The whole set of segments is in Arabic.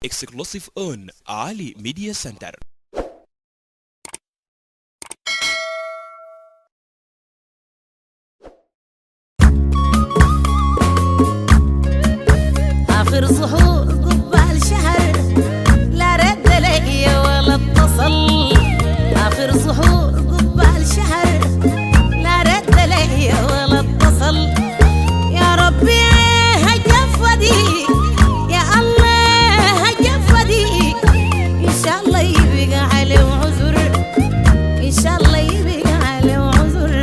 exclusive on Ali Media Center. آخر سحور قبال شهر لا رد لي ولا اتصل. آخر سحور قبال شهر لا رد لي ولا اتصل. يا ربي هجفدي يا الله هجفدي، إن شاء الله يبقى عليه عذر، إن شاء الله يبقى عليه عذر.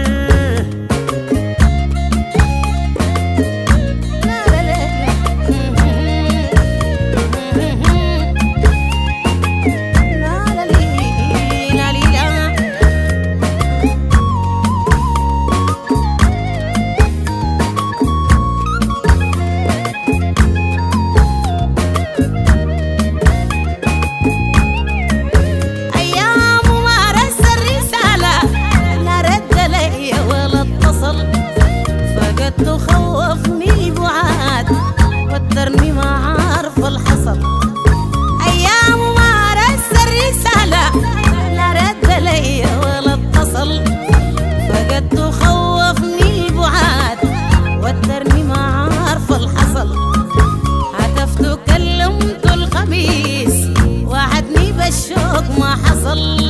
تخوفني البعاد وترني ما عارفه الحصل. ايام ما رس الرساله لا رد لي ولا اتصل، فقد تخوفني البعاد وترني ما عارفه الحصل. هتفت كلمت الخميس وعدني بالشوق ما حصل.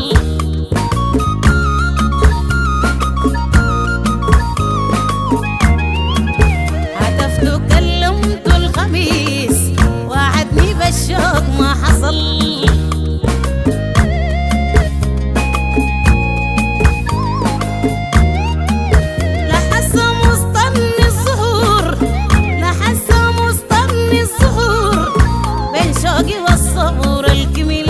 الشوق ما حصل. لحسه مستني الظهور، لحسه مستني الظهور بين شوقي والصبور الكمين.